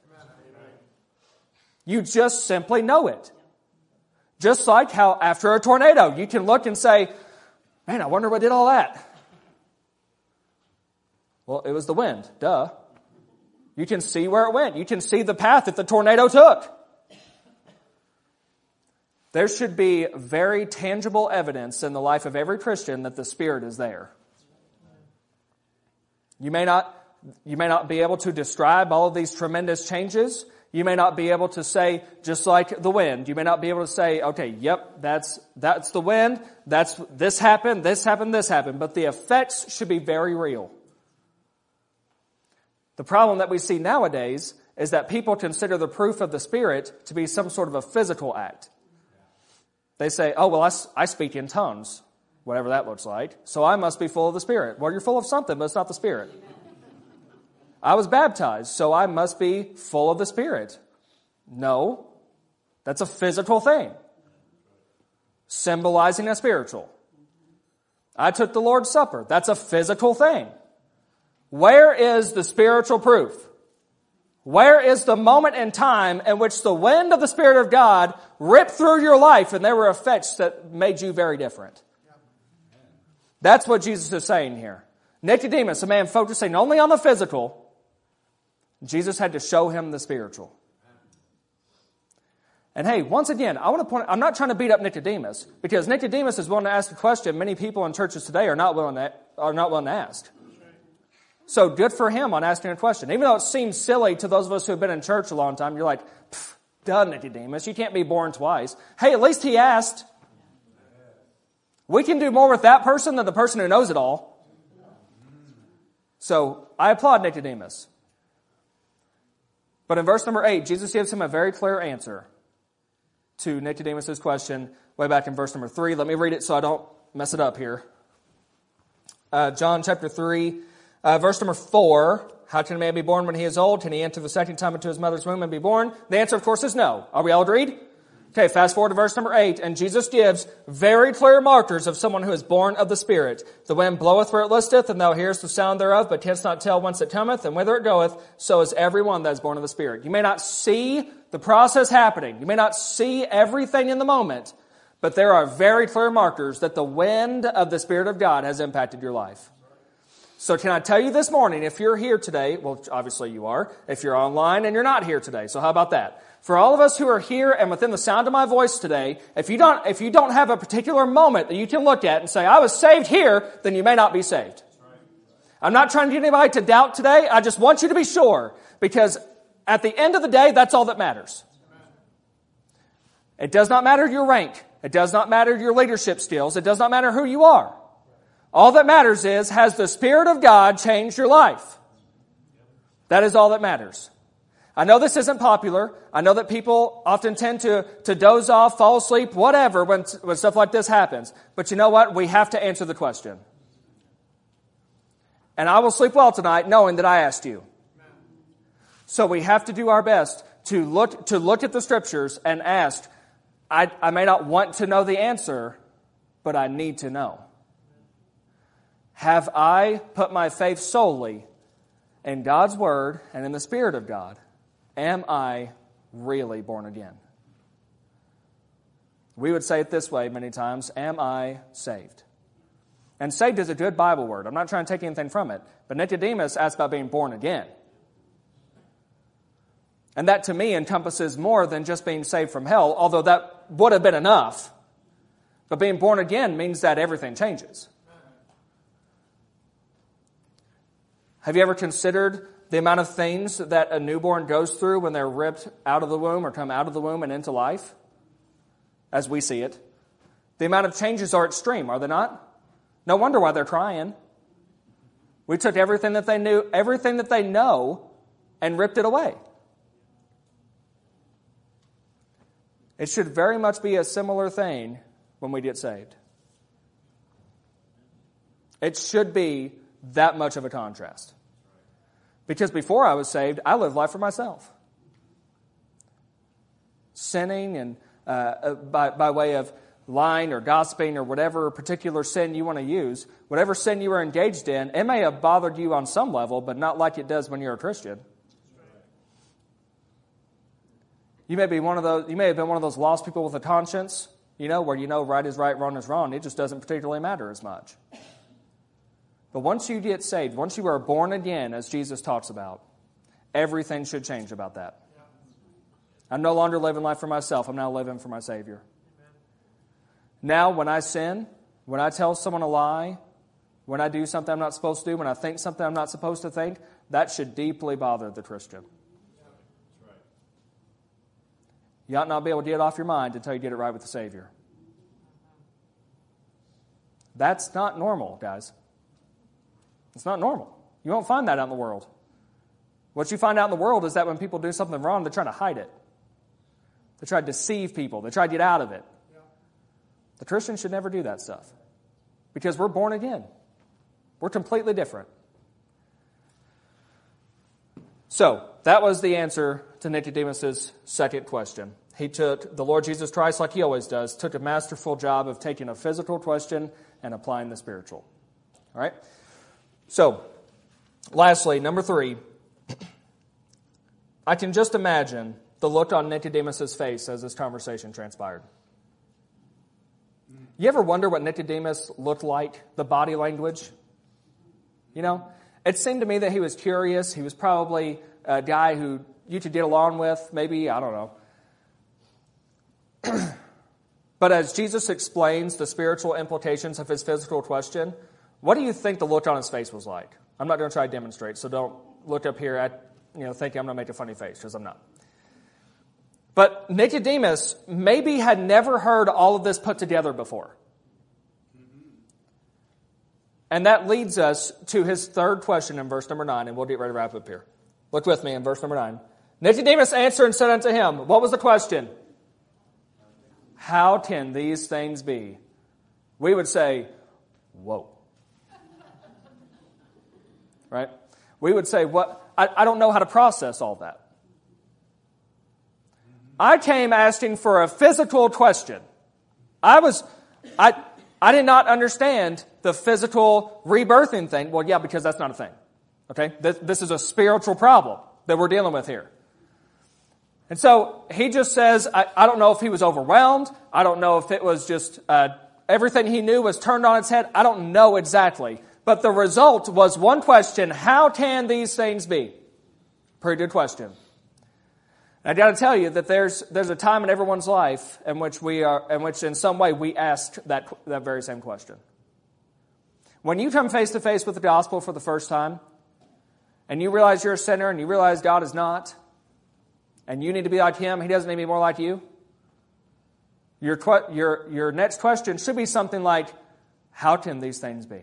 Speaker 1: You just simply know it. Just like how after a tornado, you can look and say, man, I wonder what did all that. Well, it was the wind, duh. You can see where it went. You can see the path that the tornado took. There should be very tangible evidence in the life of every Christian that the Spirit is there. You may not be able to describe all of these tremendous changes. You may not be able to say, just like the wind, you may not be able to say, okay, yep, that's the wind, this happened, but the effects should be very real. The problem that we see nowadays is that people consider the proof of the Spirit to be some sort of a physical act. They say, oh, well, I speak in tongues, whatever that looks like, so I must be full of the Spirit. Well, you're full of something, but it's not the Spirit. I was baptized, so I must be full of the Spirit. No, that's a physical thing, symbolizing a spiritual. I took the Lord's Supper. That's a physical thing. Where is the spiritual proof? Where is the moment in time in which the wind of the Spirit of God ripped through your life and there were effects that made you very different? That's what Jesus is saying here. Nicodemus, a man focusing only on the physical, Jesus had to show him the spiritual. And hey, once again, I'm not trying to beat up Nicodemus, because Nicodemus is willing to ask a question many people in churches today are not willing to ask. So good for him on asking a question. Even though it seems silly to those of us who have been in church a long time, you're like, duh, Nicodemus, you can't be born twice. Hey, at least he asked. We can do more with that person than the person who knows it all. So I applaud Nicodemus. But in verse number 8, Jesus gives him a very clear answer to Nicodemus' question way back in verse number 3. Let me read it so I don't mess it up here. John chapter 3, verse number 4. How can a man be born when he is old? Can he enter the second time into his mother's womb and be born? The answer, of course, is no. Are we all agreed? Okay, fast forward to verse number 8, and Jesus gives very clear markers of someone who is born of the Spirit. The wind bloweth where it listeth, and thou hearest the sound thereof, but canst not tell whence it cometh, and whither it goeth. So is every one that is born of the Spirit. You may not see the process happening. You may not see everything in the moment, but there are very clear markers that the wind of the Spirit of God has impacted your life. So can I tell you this morning, if you're here today, well, obviously you are, if you're online and you're not here today, so how about that? For all of us who are here and within the sound of my voice today, if you don't have a particular moment that you can look at and say, I was saved here, then you may not be saved. I'm not trying to get anybody to doubt today. I just want you to be sure, because at the end of the day, that's all that matters. It does not matter your rank. It does not matter your leadership skills. It does not matter who you are. All that matters is, has the Spirit of God changed your life? That is all that matters. I know this isn't popular. I know that people often tend to doze off, fall asleep, whatever, when stuff like this happens. But you know what? We have to answer the question. And I will sleep well tonight knowing that I asked you. So we have to do our best to look at the Scriptures and ask, I may not want to know the answer, but I need to know. Have I put my faith solely in God's Word and in the Spirit of God? Am I really born again? We would say it this way many times, am I saved? And saved is a good Bible word. I'm not trying to take anything from it. But Nicodemus asked about being born again. And that to me encompasses more than just being saved from hell, although that would have been enough. But being born again means that everything changes. Have you ever considered the amount of things that a newborn goes through when they're ripped out of the womb or come out of the womb and into life? As we see it. The amount of changes are extreme, are they not? No wonder why they're crying. We took everything that they knew, everything that they know, and ripped it away. It should very much be a similar thing when we get saved. It should be that much of a contrast. Because before I was saved, I lived life for myself. Sinning and by way of lying or gossiping or whatever particular sin you want to use, whatever sin you were engaged in, it may have bothered you on some level, but not like it does when you're a Christian. You may have been one of those lost people with a conscience, where right is right, wrong is wrong. It just doesn't particularly matter as much. But once you get saved, once you are born again, as Jesus talks about, everything should change about that. I'm no longer living life for myself. I'm now living for my Savior. Now, when I sin, when I tell someone a lie, when I do something I'm not supposed to do, when I think something I'm not supposed to think, that should deeply bother the Christian. You ought not be able to get it off your mind until you get it right with the Savior. That's not normal, guys. It's not normal. You won't find that out in the world. What you find out in the world is that when people do something wrong, they're trying to hide it. They try to deceive people. They try to get out of it. The Christian should never do that stuff because we're born again. We're completely different. So, that was the answer to Nicodemus' second question. He took the Lord Jesus Christ, like he always does, took a masterful job of taking a physical question and applying the spiritual. All right? So, lastly, number 3, I can just imagine the look on Nicodemus' face as this conversation transpired. You ever wonder what Nicodemus looked like, the body language? It seemed to me that he was curious. He was probably a guy who you could get along with, maybe, I don't know. But as Jesus explains the spiritual implications of his physical question, what do you think the look on his face was like? I'm not going to try to demonstrate, so don't look up here at thinking I'm going to make a funny face, because I'm not. But Nicodemus maybe had never heard all of this put together before. And that leads us to his third question in verse number 9, and we'll get ready to wrap up here. Look with me in verse number 9. Nicodemus answered and said unto him, what was the question? How can these things be? We would say, whoa. Right? We would say, what? I don't know how to process all that. I came asking for a physical question. I did not understand the physical rebirthing thing. Well, yeah, because that's not a thing. Okay? This is a spiritual problem that we're dealing with here. And so he just says, I don't know if he was overwhelmed. I don't know if it was just everything he knew was turned on its head. I don't know exactly. But the result was one question: how can these things be? Pretty good question. I got to tell you that there's a time in everyone's life in which in some way we ask that very same question. When you come face to face with the gospel for the first time, and you realize you're a sinner, and you realize God is not, and you need to be like Him, He doesn't need to be more like you. Your next question should be something like, "How can these things be?"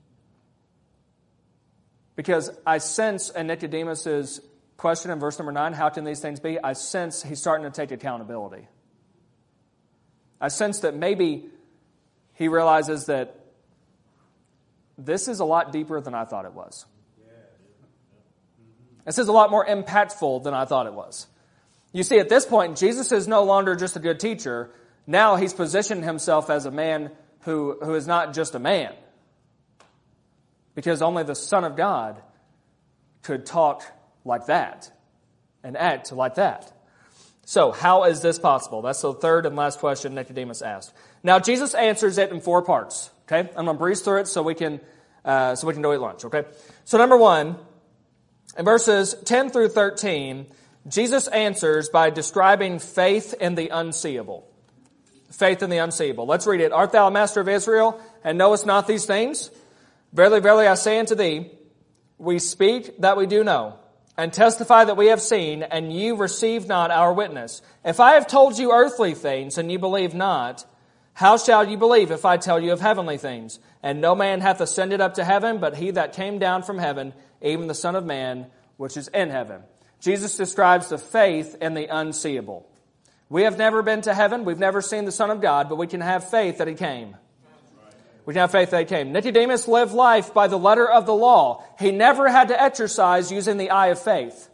Speaker 1: Because I sense in Nicodemus's question in verse number 9, how can these things be? I sense he's starting to take accountability. I sense that maybe he realizes that this is a lot deeper than I thought it was. This is a lot more impactful than I thought it was. You see, at this point, Jesus is no longer just a good teacher. Now he's positioned himself as a man who is not just a man. Because only the Son of God could talk like that and act like that. So, how is this possible? That's the third and last question Nicodemus asked. Now, Jesus answers it in 4 parts. Okay, I'm going to breeze through it so we can go eat lunch. Okay, so number 1, in verses 10 through 13, Jesus answers by describing faith in the unseeable. Faith in the unseeable. Let's read it. Art thou a master of Israel, and knowest not these things? Verily, verily, I say unto thee, we speak that we do know, and testify that we have seen, and you receive not our witness. If I have told you earthly things, and you believe not, how shall you believe if I tell you of heavenly things? And no man hath ascended up to heaven, but he that came down from heaven, even the Son of Man, which is in heaven. Jesus describes the faith in the unseeable. We have never been to heaven, we've never seen the Son of God, but we can have faith that He came. We can have faith that He came. Nicodemus lived life by the letter of the law. He never had to exercise using the eye of faith.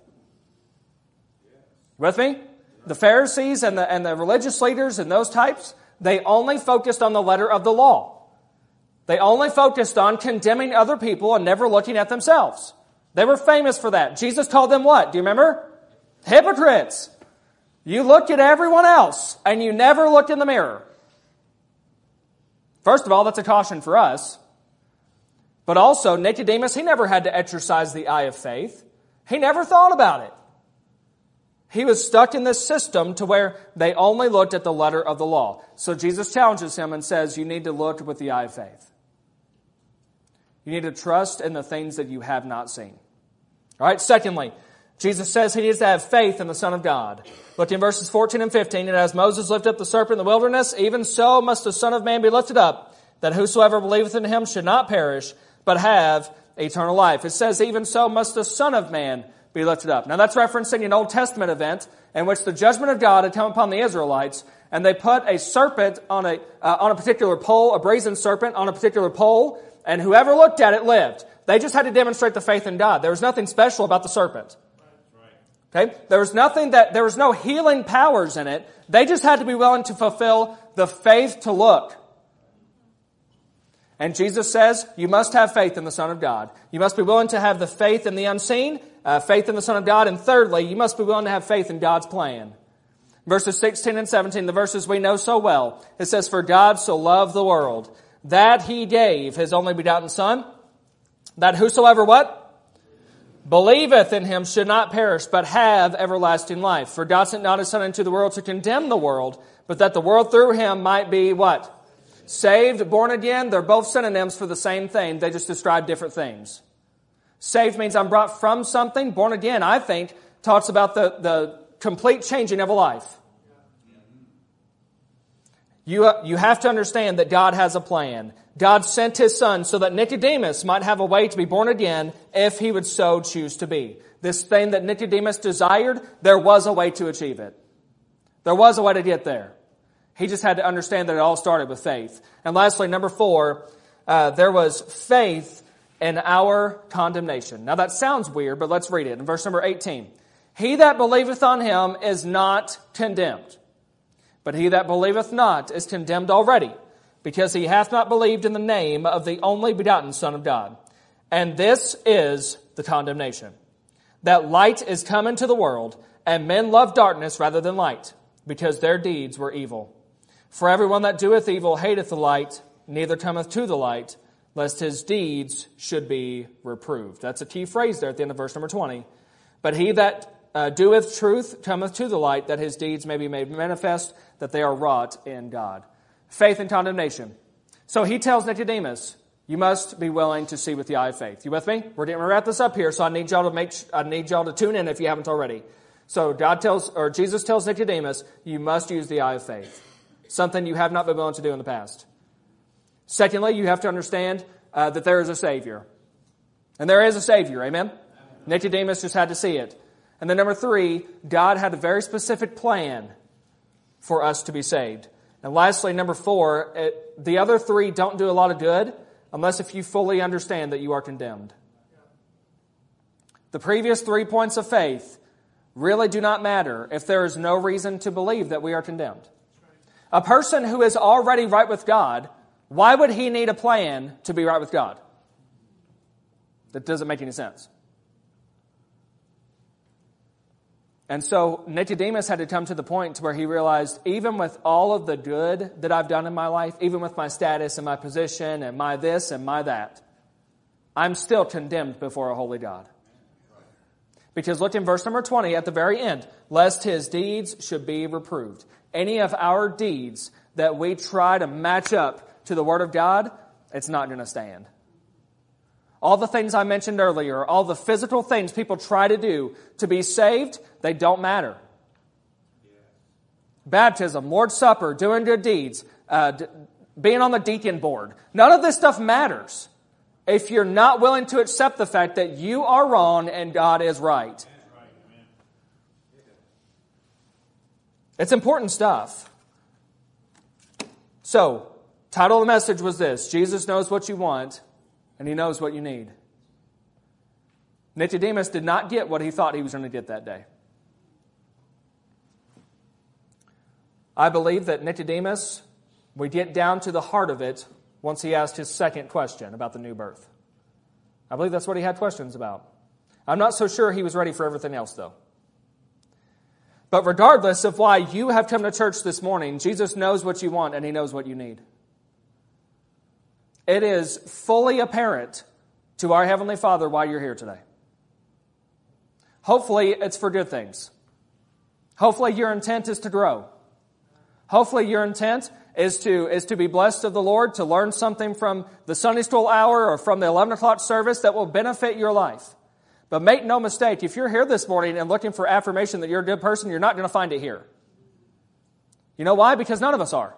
Speaker 1: With me? The Pharisees and the religious leaders and those types, they only focused on the letter of the law. They only focused on condemning other people and never looking at themselves. They were famous for that. Jesus called them what? Do you remember? Hypocrites. You look at everyone else and you never look in the mirror. First of all, that's a caution for us. But also, Nicodemus, he never had to exercise the eye of faith. He never thought about it. He was stuck in this system to where they only looked at the letter of the law. So Jesus challenges him and says, you need to look with the eye of faith. You need to trust in the things that you have not seen. All right, secondly, Jesus says he needs to have faith in the Son of God. Look in verses 14 and 15. And as Moses lifted up the serpent in the wilderness, even so must the Son of Man be lifted up, that whosoever believeth in him should not perish, but have eternal life. It says, even so must the Son of Man be lifted up. Now that's referencing an Old Testament event in which the judgment of God had come upon the Israelites, and they put a serpent on a particular pole, a brazen serpent on a particular pole, and whoever looked at it lived. They just had to demonstrate the faith in God. There was nothing special about the serpent. Okay? There was no healing powers in it. They just had to be willing to fulfill the faith to look. And Jesus says, you must have faith in the Son of God. You must be willing to have the faith in the unseen, faith in the Son of God. And thirdly, you must be willing to have faith in God's plan. Verses 16 and 17, the verses we know so well. It says, for God so loved the world, that He gave His only begotten Son, that whosoever what? Believeth in Him should not perish, but have everlasting life. For God sent not His Son into the world to condemn the world, but that the world through Him might be what? Saved, born again. They're both synonyms for the same thing. They just describe different things. Saved means I'm brought from something. Born again, I think, talks about the complete changing of a life. You have to understand that God has a plan. God sent His Son so that Nicodemus might have a way to be born again if he would so choose to be. This thing that Nicodemus desired, there was a way to achieve it. There was a way to get there. He just had to understand that it all started with faith. And lastly, number 4, there was faith in our condemnation. Now that sounds weird, but let's read it. In verse number 18. He that believeth on Him is not condemned, but he that believeth not is condemned already, because he hath not believed in the name of the only begotten Son of God. And this is the condemnation, that light is come into the world, and men love darkness rather than light, because their deeds were evil. For everyone that doeth evil hateth the light, neither cometh to the light, lest his deeds should be reproved. That's a key phrase there at the end of verse number 20. But he that doeth truth cometh to the light, that his deeds may be made manifest, that they are wrought in God. Faith and condemnation. So he tells Nicodemus, you must be willing to see with the eye of faith. You with me? We're going to wrap this up here, so I need y'all to tune in if you haven't already. So Jesus tells Nicodemus, you must use the eye of faith. Something you have not been willing to do in the past. Secondly, you have to understand that there is a Savior. And there is a Savior, amen? Nicodemus just had to see it. And then number 3, God had a very specific plan for us to be saved. And lastly, number 4, the other 3 don't do a lot of good unless if you fully understand that you are condemned. The previous 3 points of faith really do not matter if there is no reason to believe that we are condemned. A person who is already right with God, why would he need a plan to be right with God? That doesn't make any sense. And so Nicodemus had to come to the point where he realized, even with all of the good that I've done in my life, even with my status and my position and my this and my that, I'm still condemned before a holy God. Because look in verse number 20 at the very end, lest his deeds should be reproved. Any of our deeds that we try to match up to the Word of God, it's not going to stand. All the things I mentioned earlier, all the physical things people try to do to be saved, they don't matter. Baptism, Lord's Supper, doing good deeds, being on the deacon board. None of this stuff matters if you're not willing to accept the fact that you are wrong and God is right. It's important stuff. So, title of the message was this: Jesus knows what you want, and He knows what you need. Nicodemus did not get what he thought he was going to get that day. I believe that Nicodemus, we get down to the heart of it once he asked his second question about the new birth. I believe that's what he had questions about. I'm not so sure he was ready for everything else, though. But regardless of why you have come to church this morning, Jesus knows what you want and He knows what you need. It is fully apparent to our Heavenly Father why you're here today. Hopefully, it's for good things. Hopefully, your intent is to grow. Hopefully, your intent is to be blessed of the Lord, to learn something from the Sunday school hour or from the 11 o'clock service that will benefit your life. But make no mistake, if you're here this morning and looking for affirmation that you're a good person, you're not going to find it here. You know why? Because none of us are.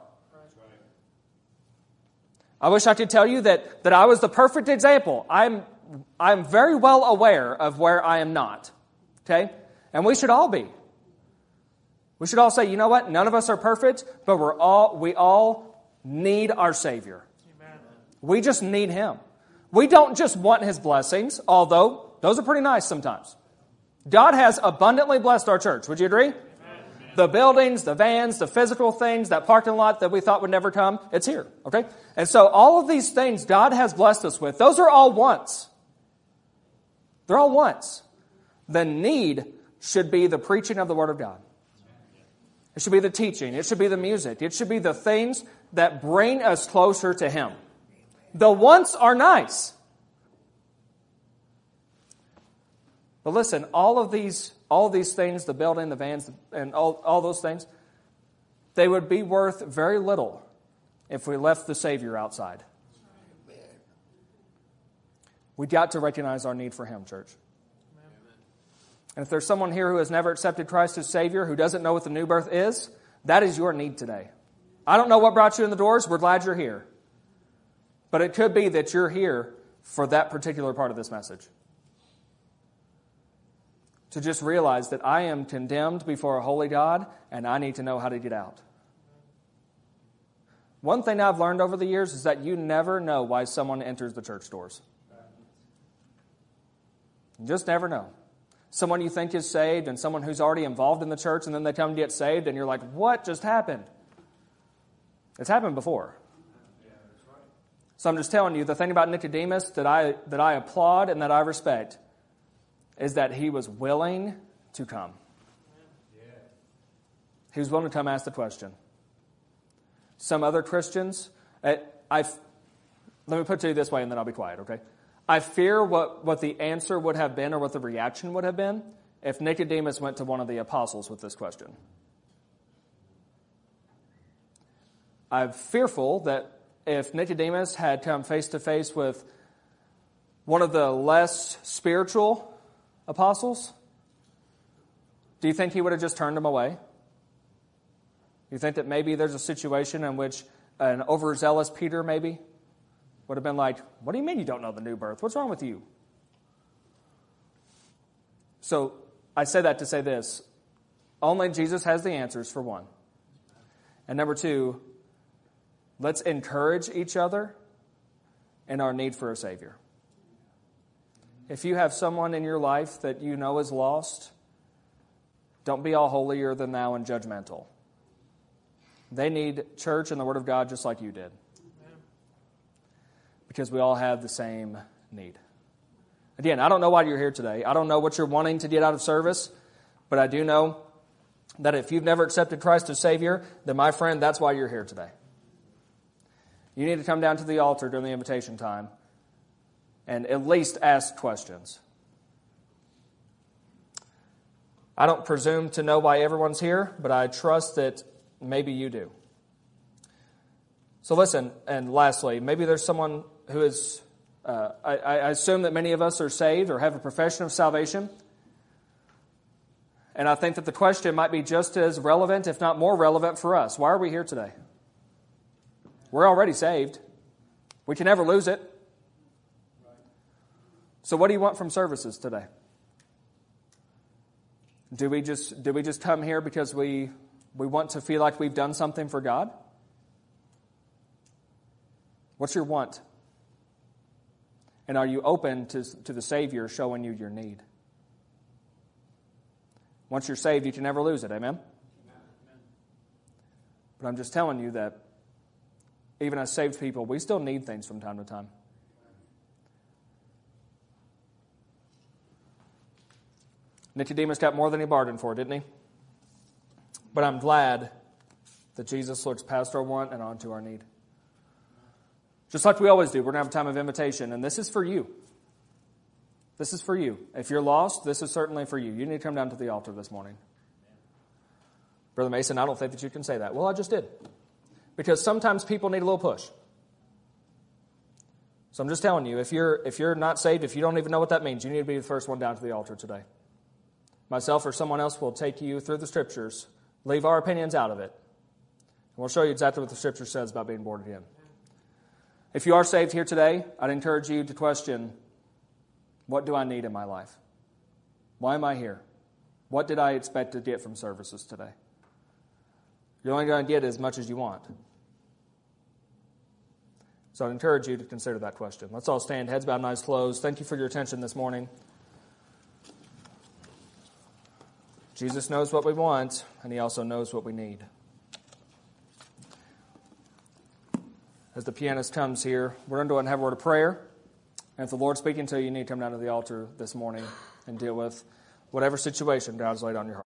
Speaker 1: I wish I could tell you that I was the perfect example. I'm very well aware of where I am not. Okay? And we should all be. We should all say, you know what? None of us are perfect, but we all need our Savior. Amen. We just need Him. We don't just want His blessings, although those are pretty nice sometimes. God has abundantly blessed our church. Would you agree? Amen. The buildings, the vans, the physical things, that parking lot that we thought would never come, it's here. Okay? And so all of these things God has blessed us with, those are all wants. They're all wants. The need should be the preaching of the Word of God. It should be the teaching. It should be the music. It should be the things that bring us closer to Him. The wants are nice. But listen, all of these things, the building, the vans, and all those things, they would be worth very little if we left the Savior outside. We've got to recognize our need for Him, church. And if there's someone here who has never accepted Christ as Savior, who doesn't know what the new birth is, that is your need today. I don't know what brought you in the doors. We're glad you're here. But it could be that you're here for that particular part of this message. To just realize that I am condemned before a holy God, and I need to know how to get out. One thing I've learned over the years is that you never know why someone enters the church doors. You just never know. Someone you think is saved and someone who's already involved in the church, and then they come to get saved and you're like, what just happened? It's happened before. So I'm just telling you, the thing about Nicodemus that I applaud and that I respect is that he was willing to come. He was willing to come ask the question. Some other Christians, let me put it to you this way and then I'll be quiet, okay? I fear what the answer would have been or what the reaction would have been if Nicodemus went to one of the apostles with this question. I'm fearful that if Nicodemus had come face to face with one of the less spiritual apostles, do you think he would have just turned him away? You think that maybe there's a situation in which an overzealous Peter maybe would have been like, what do you mean you don't know the new birth? What's wrong with you? So I say that to say this. Only Jesus has the answers, for one. And number two, let's encourage each other in our need for a Savior. If you have someone in your life that you know is lost, Don't be all holier than thou and judgmental. They need church and the Word of God just like you did. Because we all have the same need. Again, I don't know why you're here today. I don't know what you're wanting to get out of service, but I do know that if you've never accepted Christ as Savior, then my friend, that's why you're here today. You need to come down to the altar during the invitation time and at least ask questions. I don't presume to know why everyone's here, but I trust that maybe you do. So listen, and lastly, maybe there's someone who is, I assume that many of us are saved or have a profession of salvation. And I think that the question might be just as relevant, if not more relevant for us. Why are we here today? We're already saved. We can never lose it. So what do you want from services today? Do we just come here because we want to feel like we've done something for God? What's your want? And are you open to the Savior showing you your need? Once you're saved, you can never lose it. Amen? But I'm just telling you that even as saved people, we still need things from time to time. Nicodemus got more than he bargained for, didn't he? But I'm glad that Jesus looks past our want and onto our need. Just like we always do, we're going to have a time of invitation, and this is for you. This is for you. If you're lost, this is certainly for you. You need to come down to the altar this morning. Brother Mason, I don't think that you can say that. Well, I just did. Because sometimes people need a little push. So I'm just telling you, if you're not saved, if you don't even know what that means, you need to be the first one down to the altar today. Myself or someone else will take you through the Scriptures, leave our opinions out of it, and we'll show you exactly what the Scripture says about being born again. If you are saved here today, I'd encourage you to question, what do I need in my life? Why am I here? What did I expect to get from services today? You're only going to get as much as you want. So I'd encourage you to consider that question. Let's all stand, heads bowed and eyes closed. Thank you for your attention this morning. Jesus knows what we want, and He also knows what we need. As the pianist comes here, we're going to go ahead and have a word of prayer. And if the Lord's speaking to you, you need to come down to the altar this morning and deal with whatever situation God's laid on your heart.